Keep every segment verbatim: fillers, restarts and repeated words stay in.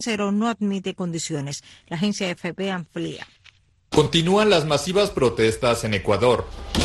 Cero no admite condiciones. La agencia A F P amplía. Continúan las masivas protestas en Ecuador.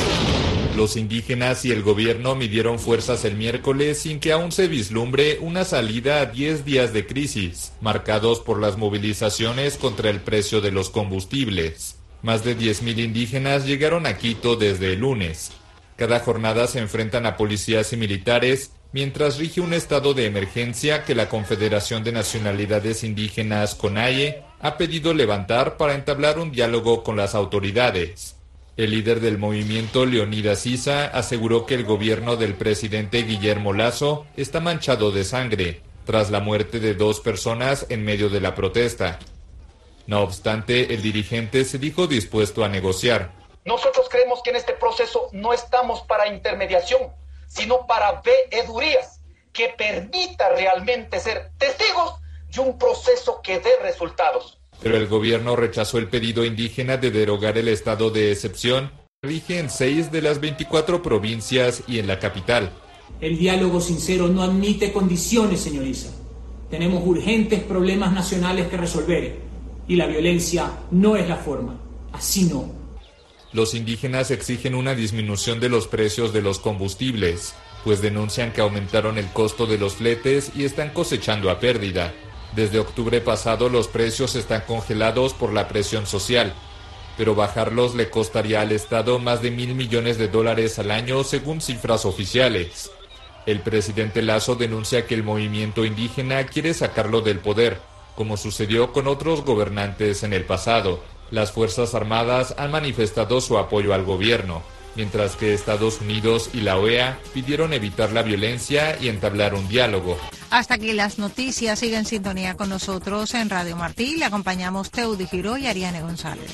Los indígenas y el gobierno midieron fuerzas el miércoles sin que aún se vislumbre una salida a diez días de crisis, marcados por las movilizaciones contra el precio de los combustibles. Más de diez mil indígenas llegaron a Quito desde el lunes. Cada jornada se enfrentan a policías y militares, mientras rige un estado de emergencia que la Confederación de Nacionalidades Indígenas, CONAIE, ha pedido levantar para entablar un diálogo con las autoridades. El líder del movimiento, Leonidas Issa, aseguró que el gobierno del presidente Guillermo Lasso está manchado de sangre, tras la muerte de dos personas en medio de la protesta. No obstante, el dirigente se dijo dispuesto a negociar. Nosotros creemos que en este proceso no estamos para intermediación, sino para veedurías que permita realmente ser testigos de un proceso que dé resultados. Pero el gobierno rechazó el pedido indígena de derogar el estado de excepción, que rige en seis de las veinticuatro provincias y en la capital. El diálogo sincero no admite condiciones, señor Issa. Tenemos urgentes problemas nacionales que resolver y la violencia no es la forma. Así no. Los indígenas exigen una disminución de los precios de los combustibles, pues denuncian que aumentaron el costo de los fletes y están cosechando a pérdida. Desde octubre pasado los precios están congelados por la presión social, pero bajarlos le costaría al Estado más de mil millones de dólares al año según cifras oficiales. El presidente Lasso denuncia que el movimiento indígena quiere sacarlo del poder, como sucedió con otros gobernantes en el pasado. Las Fuerzas Armadas han manifestado su apoyo al gobierno, mientras que Estados Unidos y la O E A pidieron evitar la violencia y entablar un diálogo. Hasta aquí las noticias. Sigue en sintonía con nosotros en Radio Martí. Le acompañamos Teudi Giró y Ariane González.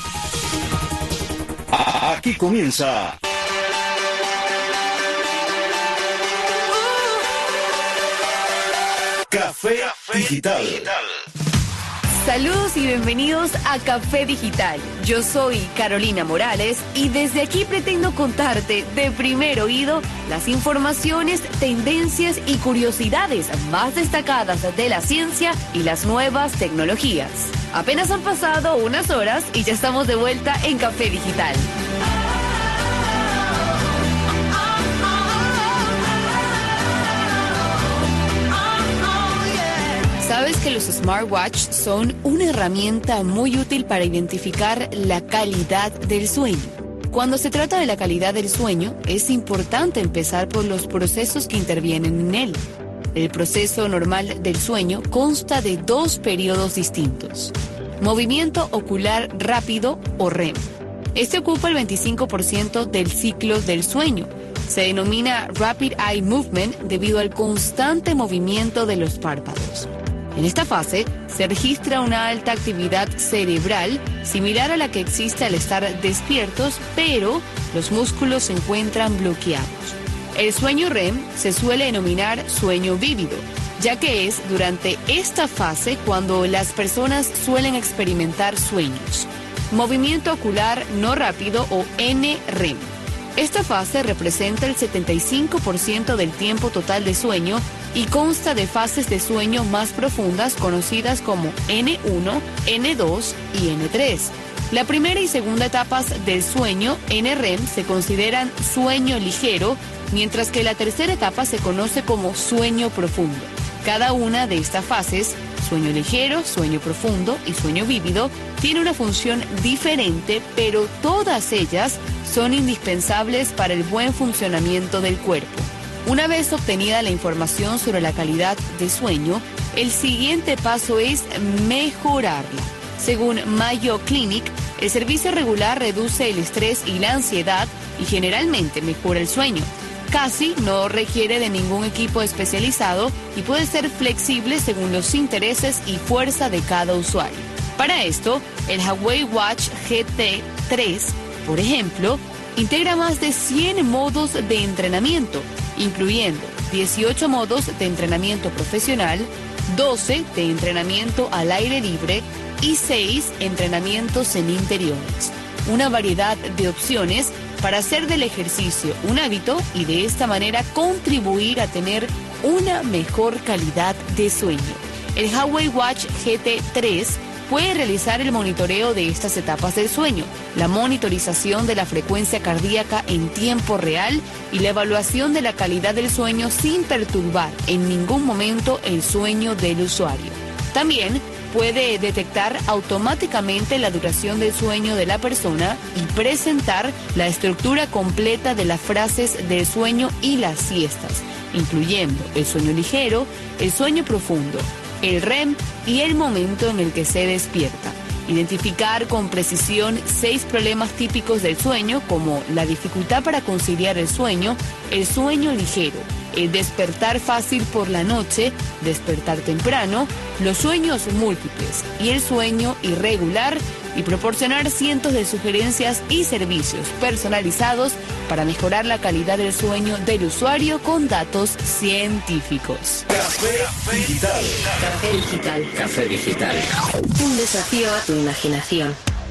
Aquí comienza Café Digital. Saludos y bienvenidos a Café Digital. Yo soy Carolina Morales y desde aquí pretendo contarte de primer oído las informaciones, tendencias y curiosidades más destacadas de la ciencia y las nuevas tecnologías. Apenas han pasado unas horas y ya estamos de vuelta en Café Digital. ¿Sabes que los smartwatch son una herramienta muy útil para identificar la calidad del sueño? Cuando se trata de la calidad del sueño, es importante empezar por los procesos que intervienen en él. El proceso normal del sueño consta de dos periodos distintos: movimiento ocular rápido o R E M. Este ocupa el veinticinco por ciento del ciclo del sueño. Se denomina Rapid Eye Movement debido al constante movimiento de los párpados. En esta fase se registra una alta actividad cerebral similar a la que existe al estar despiertos, pero los músculos se encuentran bloqueados. El sueño R E M se suele denominar sueño vívido, ya que es durante esta fase cuando las personas suelen experimentar sueños. Movimiento ocular no rápido o N R E M. Esta fase representa el setenta y cinco por ciento del tiempo total de sueño y consta de fases de sueño más profundas conocidas como N uno, N dos y N tres. La primera y segunda etapas del sueño N R E M se consideran sueño ligero, mientras que la tercera etapa se conoce como sueño profundo. Cada una de estas fases, sueño ligero, sueño profundo y sueño vívido, tiene una función diferente, pero todas ellas son indispensables para el buen funcionamiento del cuerpo. Una vez obtenida la información sobre la calidad de sueño, el siguiente paso es mejorarla. Según Mayo Clinic, el servicio regular reduce el estrés y la ansiedad y generalmente mejora el sueño. Casi no requiere de ningún equipo especializado y puede ser flexible según los intereses y fuerza de cada usuario. Para esto, el Huawei Watch G T tres, por ejemplo, integra más de cien modos de entrenamiento, incluyendo dieciocho modos de entrenamiento profesional, doce de entrenamiento al aire libre y seis entrenamientos en interiores. Una variedad de opciones para hacer del ejercicio un hábito y de esta manera contribuir a tener una mejor calidad de sueño. El Huawei Watch G T tres puede realizar el monitoreo de estas etapas del sueño, la monitorización de la frecuencia cardíaca en tiempo real y la evaluación de la calidad del sueño sin perturbar en ningún momento el sueño del usuario. También puede detectar automáticamente la duración del sueño de la persona y presentar la estructura completa de las fases del sueño y las siestas, incluyendo el sueño ligero, el sueño profundo, el R E M y el momento en el que se despierta. Identificar con precisión seis problemas típicos del sueño, como la dificultad para conciliar el sueño, el sueño ligero, el despertar fácil por la noche, despertar temprano, los sueños múltiples y el sueño irregular, y proporcionar cientos de sugerencias y servicios personalizados para mejorar la calidad del sueño del usuario con datos científicos. Café Digital. Café Digital. Café Digital. Un desafío a tu imaginación.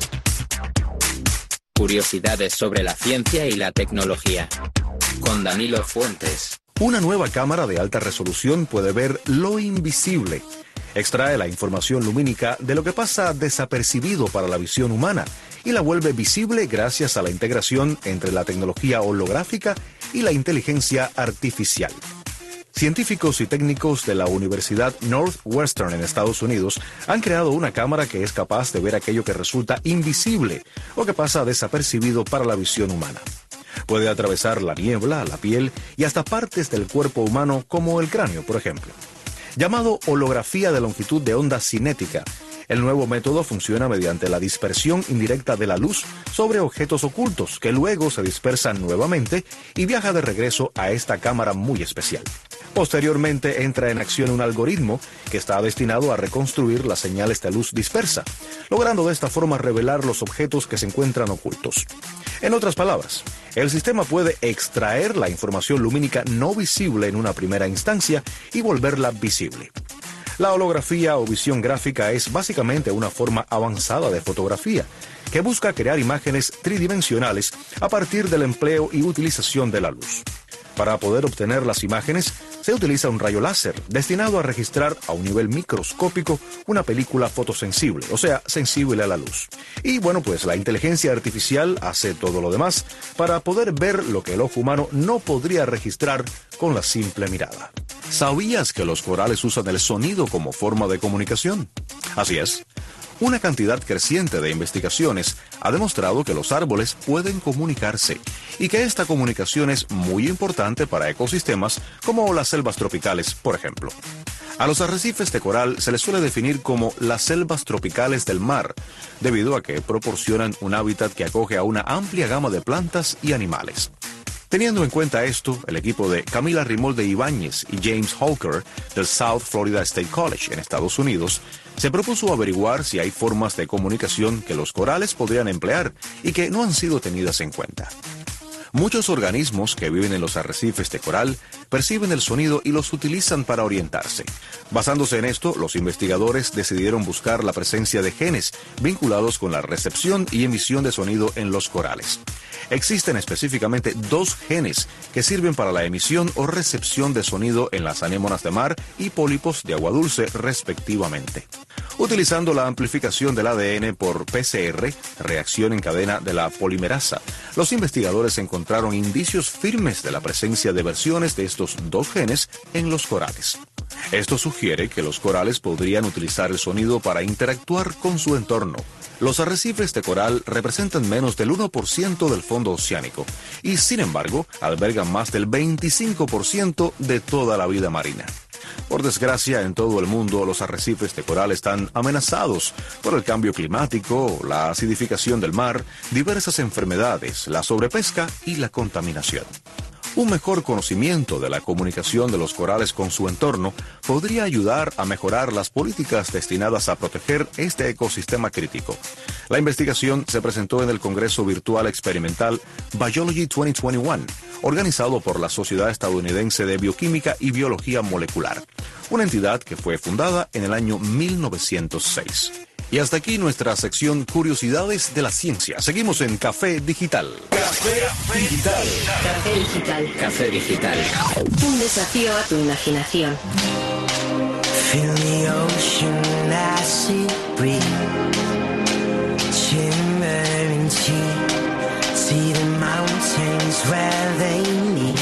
Curiosidades sobre la ciencia y la tecnología. Con Danilo Fuentes. Una nueva cámara de alta resolución puede ver lo invisible. Extrae la información lumínica de lo que pasa desapercibido para la visión humana y la vuelve visible gracias a la integración entre la tecnología holográfica y la inteligencia artificial. Científicos y técnicos de la Universidad Northwestern en Estados Unidos han creado una cámara que es capaz de ver aquello que resulta invisible o que pasa desapercibido para la visión humana. Puede atravesar la niebla, la piel y hasta partes del cuerpo humano como el cráneo, por ejemplo. Llamado holografía de longitud de onda cinética, el nuevo método funciona mediante la dispersión indirecta de la luz sobre objetos ocultos que luego se dispersan nuevamente y viaja de regreso a esta cámara muy especial. Posteriormente entra en acción un algoritmo que está destinado a reconstruir las señales de luz dispersa, logrando de esta forma revelar los objetos que se encuentran ocultos. En otras palabras, el sistema puede extraer la información lumínica no visible en una primera instancia y volverla visible. La holografía o visión gráfica es básicamente una forma avanzada de fotografía que busca crear imágenes tridimensionales a partir del empleo y utilización de la luz. Para poder obtener las imágenes, se utiliza un rayo láser destinado a registrar a un nivel microscópico una película fotosensible, o sea, sensible a la luz. Y bueno, pues la inteligencia artificial hace todo lo demás para poder ver lo que el ojo humano no podría registrar con la simple mirada. ¿Sabías que los corales usan el sonido como forma de comunicación? Así es. Una cantidad creciente de investigaciones ha demostrado que los árboles pueden comunicarse y que esta comunicación es muy importante para ecosistemas como las selvas tropicales, por ejemplo. A los arrecifes de coral se les suele definir como las selvas tropicales del mar, debido a que proporcionan un hábitat que acoge a una amplia gama de plantas y animales. Teniendo en cuenta esto, el equipo de Camila Rimolde Ibáñez y James Hawker del South Florida State College en Estados Unidos se propuso averiguar si hay formas de comunicación que los corales podrían emplear y que no han sido tenidas en cuenta. Muchos organismos que viven en los arrecifes de coral perciben el sonido y los utilizan para orientarse. Basándose en esto, los investigadores decidieron buscar la presencia de genes vinculados con la recepción y emisión de sonido en los corales. Existen específicamente dos genes que sirven para la emisión o recepción de sonido en las anémonas de mar y pólipos de agua dulce, respectivamente. Utilizando la amplificación del A D N por P C R, reacción en cadena de la polimerasa, los investigadores encontraron indicios firmes de la presencia de versiones de estos dos genes en los corales. Esto sugiere que los corales podrían utilizar el sonido para interactuar con su entorno. Los arrecifes de coral representan menos del uno por ciento del fondo oceánico y, sin embargo, albergan más del veinticinco por ciento de toda la vida marina. Por desgracia, en todo el mundo los arrecifes de coral están amenazados por el cambio climático, la acidificación del mar, diversas enfermedades, la sobrepesca y la contaminación. Un mejor conocimiento de la comunicación de los corales con su entorno podría ayudar a mejorar las políticas destinadas a proteger este ecosistema crítico. La investigación se presentó en el Congreso Virtual Experimental Biology dos mil veintiuno, organizado por la Sociedad Estadounidense de Bioquímica y Biología Molecular, una entidad que fue fundada en el año mil novecientos seis. Y hasta aquí nuestra sección Curiosidades de la Ciencia. Seguimos en Café Digital. Café Digital. Café Digital. Café Digital. Un desafío a tu imaginación. Feel the ocean as it breathes, shimmering tea. See the mountains where they meet,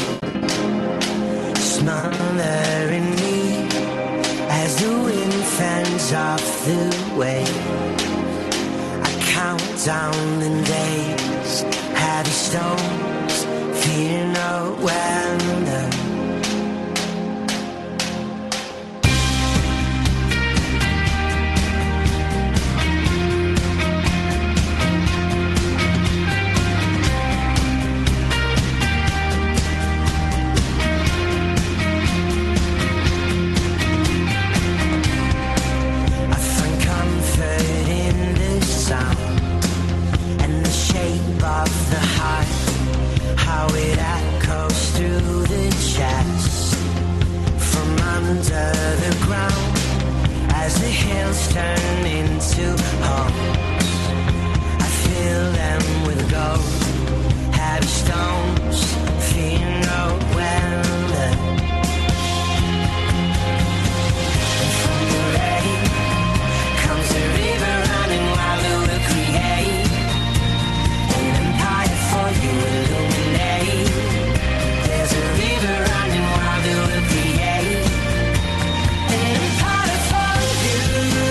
smothering me as the wind fends off the way. I count down the days, heavy stones, fear no weather. Turn into homes. I fill them with gold, heavy stones, fear no weather. From the rain comes a river running wild, it will create an empire for you, illuminate. There's a river running wild, it will create an empire for you.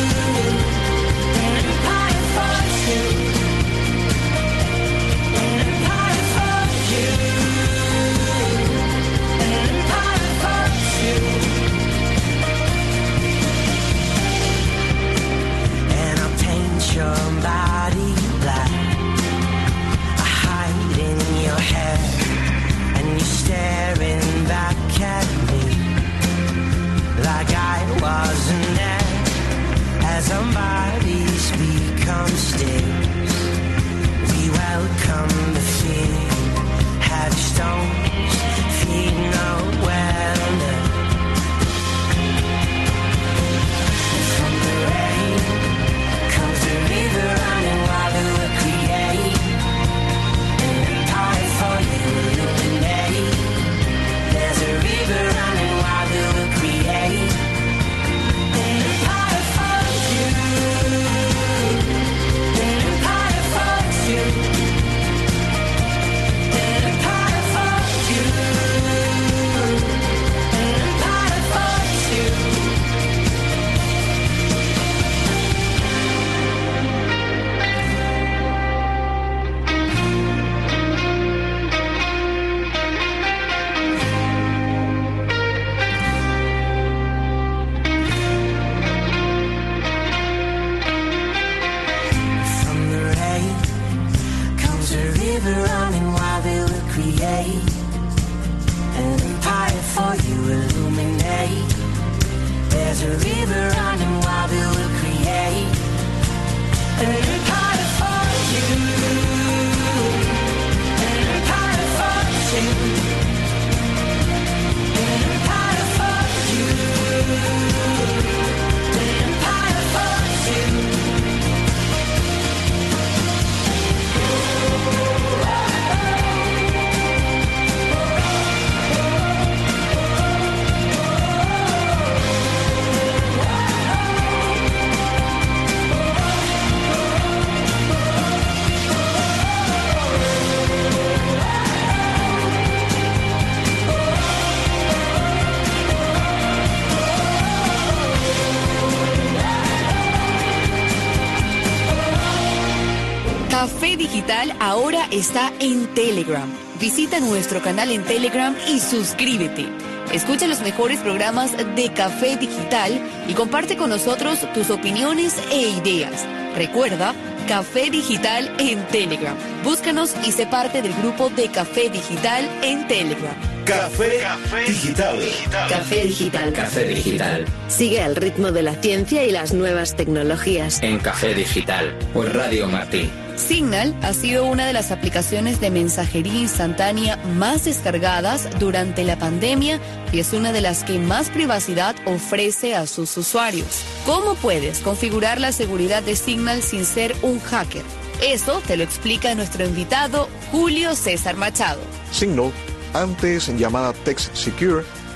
Your body black, I hide in your hair, and you're staring back at me like I wasn't there. As our bodies become still, we welcome the fear. Heavy stones, fear no weather. From the rain comes the river running wild, it will create an empire for you, illuminate. There's a river running wild, it will create an empire for you, an empire for you, an empire for you, an empire for you. Running wild, it will create an empire for you, illuminate. There's a river running wild, it will create an empire for you, an empire for you, an empire for you, an empire for you. Café Digital ahora está en Telegram. Visita nuestro canal en Telegram y suscríbete. Escucha los mejores programas de Café Digital y comparte con nosotros tus opiniones e ideas. Recuerda, Café Digital en Telegram. Búscanos y sé parte del grupo de Café Digital en Telegram. Café, Café Digital. Café Digital. Café Digital. Sigue el ritmo de la ciencia y las nuevas tecnologías. En Café Digital por Radio Martí. Signal ha sido una de las aplicaciones de mensajería instantánea más descargadas durante la pandemia y es una de las que más privacidad ofrece a sus usuarios. ¿Cómo puedes configurar la seguridad de Signal sin ser un hacker? Eso te lo explica nuestro invitado Julio César Machado. Signal, antes llamada Text Secure,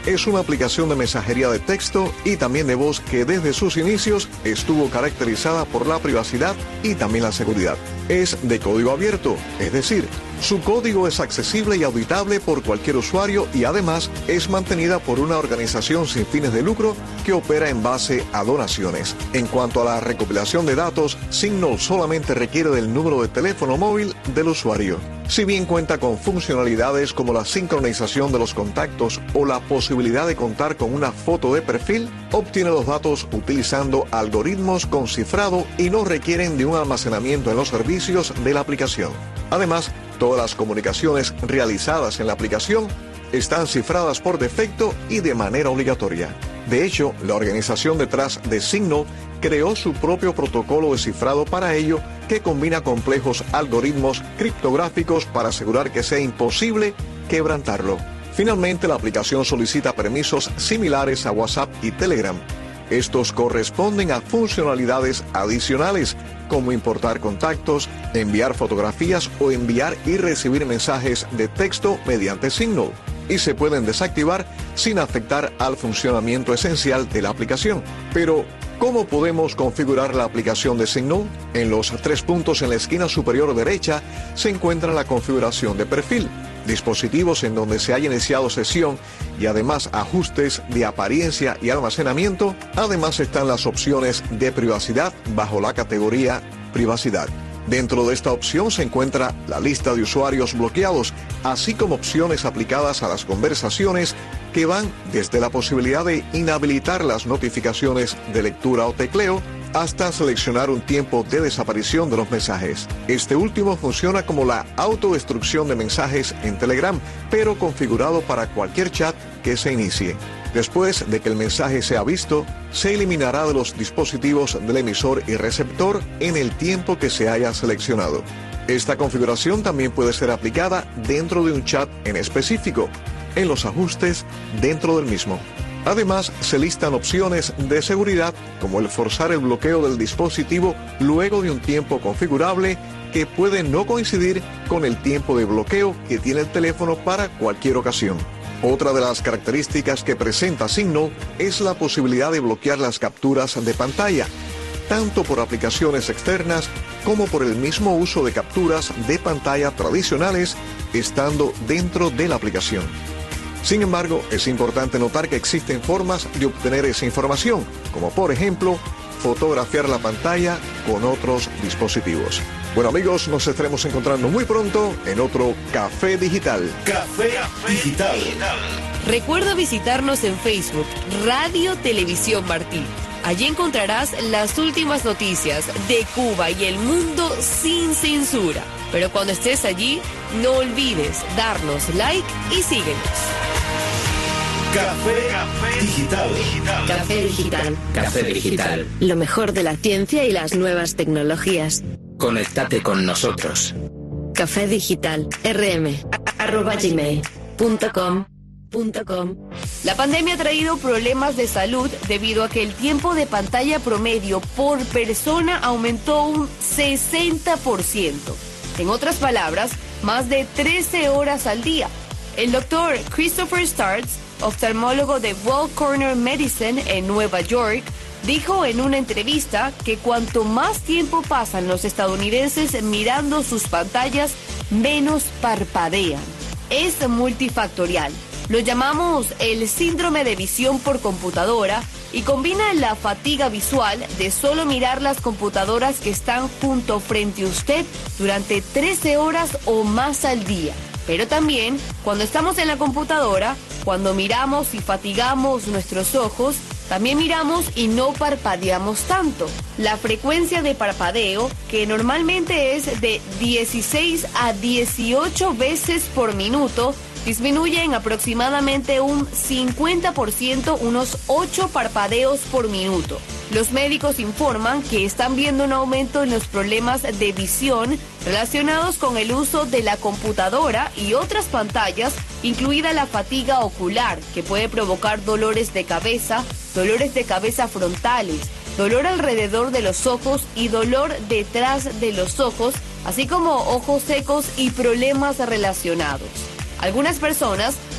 es una aplicación de mensajería de texto y también de voz que desde sus inicios estuvo caracterizada por la privacidad y también la seguridad. Es de código abierto, es decir, su código es accesible y auditable por cualquier usuario y además es mantenida por una organización sin fines de lucro que opera en base a donaciones. En cuanto a la recopilación de datos, Signal solamente requiere del número de teléfono móvil del usuario. Si bien cuenta con funcionalidades como la sincronización de los contactos o la posibilidad de contar con una foto de perfil, obtiene los datos utilizando algoritmos con cifrado y no requieren de un almacenamiento en los servicios de la aplicación. Además, todas las comunicaciones realizadas en la aplicación están cifradas por defecto y de manera obligatoria. De hecho, la organización detrás de Signal creó su propio protocolo de cifrado para ello que combina complejos algoritmos criptográficos para asegurar que sea imposible quebrantarlo. Finalmente, la aplicación solicita permisos similares a WhatsApp y Telegram. Estos corresponden a funcionalidades adicionales como importar contactos, enviar fotografías o enviar y recibir mensajes de texto mediante Signal, y se pueden desactivar sin afectar al funcionamiento esencial de la aplicación. Pero, ¿cómo podemos configurar la aplicación de Signal? En los tres puntos en la esquina superior derecha se encuentra la configuración de perfil, dispositivos en donde se haya iniciado sesión y además ajustes de apariencia y almacenamiento. Además están las opciones de privacidad bajo la categoría privacidad. Dentro de esta opción se encuentra la lista de usuarios bloqueados, así como opciones aplicadas a las conversaciones que van desde la posibilidad de inhabilitar las notificaciones de lectura o tecleo hasta seleccionar un tiempo de desaparición de los mensajes. Este último funciona como la autodestrucción de mensajes en Telegram, pero configurado para cualquier chat que se inicie. Después de que el mensaje sea visto, se eliminará de los dispositivos del emisor y receptor en el tiempo que se haya seleccionado. Esta configuración también puede ser aplicada dentro de un chat en específico, en los ajustes dentro del mismo. Además, se listan opciones de seguridad como el forzar el bloqueo del dispositivo luego de un tiempo configurable que puede no coincidir con el tiempo de bloqueo que tiene el teléfono para cualquier ocasión. Otra de las características que presenta Signal es la posibilidad de bloquear las capturas de pantalla, tanto por aplicaciones externas como por el mismo uso de capturas de pantalla tradicionales estando dentro de la aplicación. Sin embargo, es importante notar que existen formas de obtener esa información, como por ejemplo, fotografiar la pantalla con otros dispositivos. Bueno amigos, nos estaremos encontrando muy pronto en otro Café Digital. Café Digital. Recuerda visitarnos en Facebook, Radio Televisión Martí. Allí encontrarás las últimas noticias de Cuba y el mundo sin censura. Pero cuando estés allí, no olvides darnos like y síguenos. Café, Café Digital. Café Digital. Café Digital. Lo mejor de la ciencia y las nuevas tecnologías. Conéctate con nosotros. Café Digital. rm arroba gmail punto com punto com. La pandemia ha traído problemas de salud debido a que el tiempo de pantalla promedio por persona aumentó un sesenta por ciento. En otras palabras, más de trece horas al día. El doctor Christopher Startz, oftalmólogo de Well Corner Medicine en Nueva York, dijo en una entrevista que cuanto más tiempo pasan los estadounidenses mirando sus pantallas, menos parpadean. Es multifactorial. Lo llamamos el síndrome de visión por computadora y combina la fatiga visual de solo mirar las computadoras que están junto frente a usted durante trece horas o más al día. Pero también, cuando estamos en la computadora, cuando miramos y fatigamos nuestros ojos, también miramos y no parpadeamos tanto. La frecuencia de parpadeo, que normalmente es de dieciséis a dieciocho veces por minuto, disminuye en aproximadamente un cincuenta por ciento, unos ocho parpadeos por minuto. Los médicos informan que están viendo un aumento en los problemas de visión relacionados con el uso de la computadora y otras pantallas, incluida la fatiga ocular, que puede provocar dolores de cabeza, dolores de cabeza frontales, dolor alrededor de los ojos y dolor detrás de los ojos, así como ojos secos y problemas relacionados. Algunas personas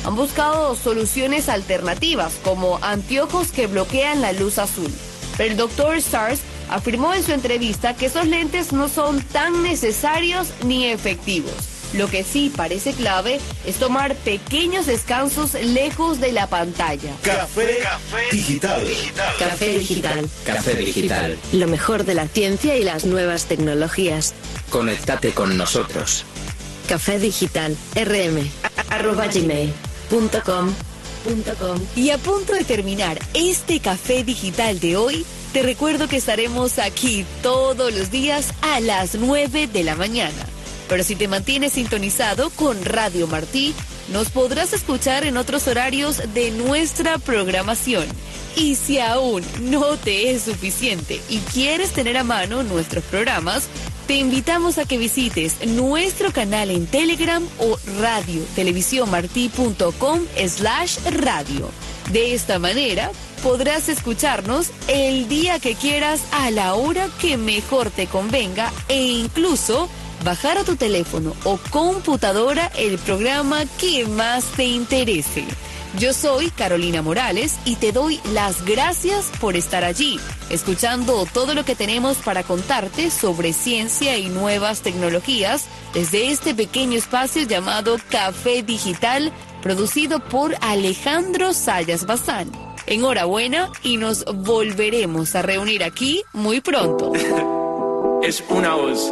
han buscado soluciones alternativas como anteojos que bloquean la luz azul. Pero el doctor Stars afirmó en su entrevista que esos lentes no son tan necesarios ni efectivos. Lo que sí parece clave es tomar pequeños descansos lejos de la pantalla. Café, Café digital. digital. Café digital. Café digital. Lo mejor de la ciencia y las nuevas tecnologías. Conéctate con nosotros. Café digital. rm arroba gmail punto com punto com. Y a punto de terminar este café digital de hoy, te recuerdo que estaremos aquí todos los días a las nueve de la mañana. Pero si te mantienes sintonizado con Radio Martí, nos podrás escuchar en otros horarios de nuestra programación. Y si aún no te es suficiente y quieres tener a mano nuestros programas, te invitamos a que visites nuestro canal en Telegram o radio televisión martí punto com slash radio. De esta manera podrás escucharnos el día que quieras a la hora que mejor te convenga e incluso bajar a tu teléfono o computadora el programa que más te interese. Yo soy Carolina Morales y te doy las gracias por estar allí, escuchando todo lo que tenemos para contarte sobre ciencia y nuevas tecnologías desde este pequeño espacio llamado Café Digital, producido por Alejandro Sayas Bazán. Enhorabuena y nos volveremos a reunir aquí muy pronto. Es una voz.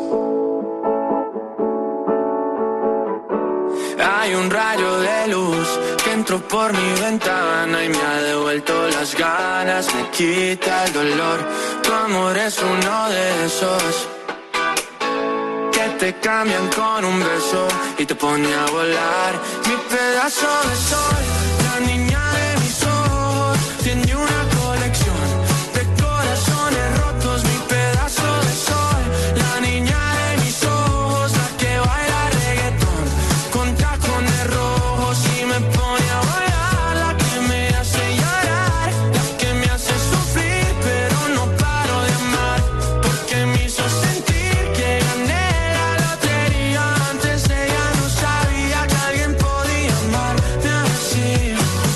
Hay un rayo de luz que entró por mi ventana y me ha devuelto las ganas, me quita el dolor. Tu amor es uno de esos que te cambian con un beso y te pone a volar. Mi pedazo de sol, la niña de mis ojos, tiene una colección de corazones rotos. Mi pedazo de sol, la niña de mis ojos, la que baila reggaetón con tacones rojos y me pone a volar. La que me hace llorar, la que me hace sufrir, pero no paro de amar, porque me hizo sentir que gané la lotería. Antes ella no sabía que alguien podía amarme así.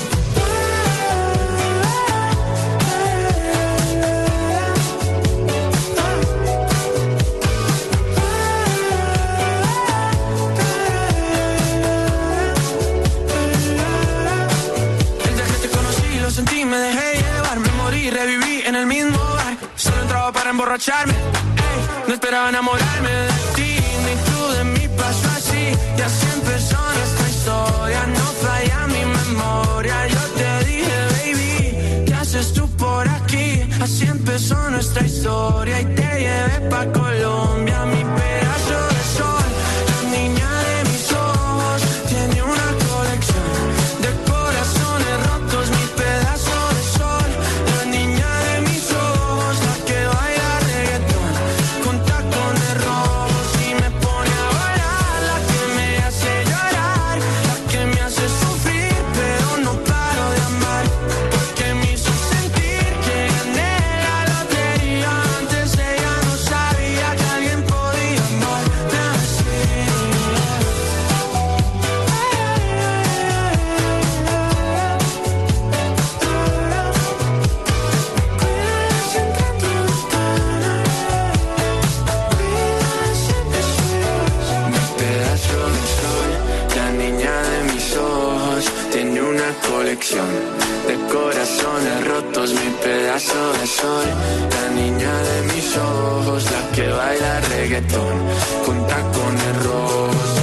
Desde que te conocí lo sentí, me dejé llevar, me morí, reviví en el mismo bar. Solo entraba para emborracharme, ey, no esperaba enamorarme de ti, ni tú de mí, pasó así. Y así empezó nuestra historia, no falla mi memoria. Yo te dije, baby, ¿qué haces tú por aquí? Así empezó nuestra historia y te llevé pa' Colombia. Mi pedazo de sol, la niña de mis ojos, tiene una colección de corazones rotos. Mi pedazo de sol, la niña de mis ojos, la que baila reggaetón con tacones rojos y me pone a volar. La que me hace llorar, la que me hace sufrir, pero no paro de amar, porque me hizo sentir que gané la lotería. Antes ella no sabía que alguien podía amarme así. Mi pedazo de sol, la niña de mis ojos, tiene una colección de corazones rotos. Mi pedazo de sol, la niña de mis ojos, la que baila reggaetón con tacones rojos.